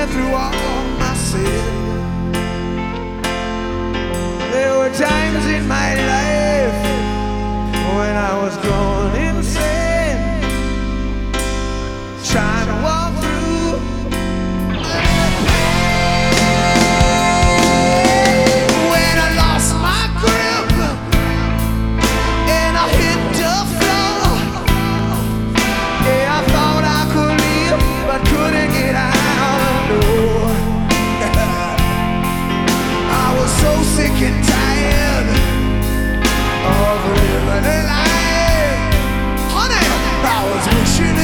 through all my sin. There were times in my life when I was going insane, trying to walk through when I lost my grip and I hit the floor. Yeah, I thought I could leave, but couldn't get out the door. I was so sick and tired of living a life. Honey, I was wishing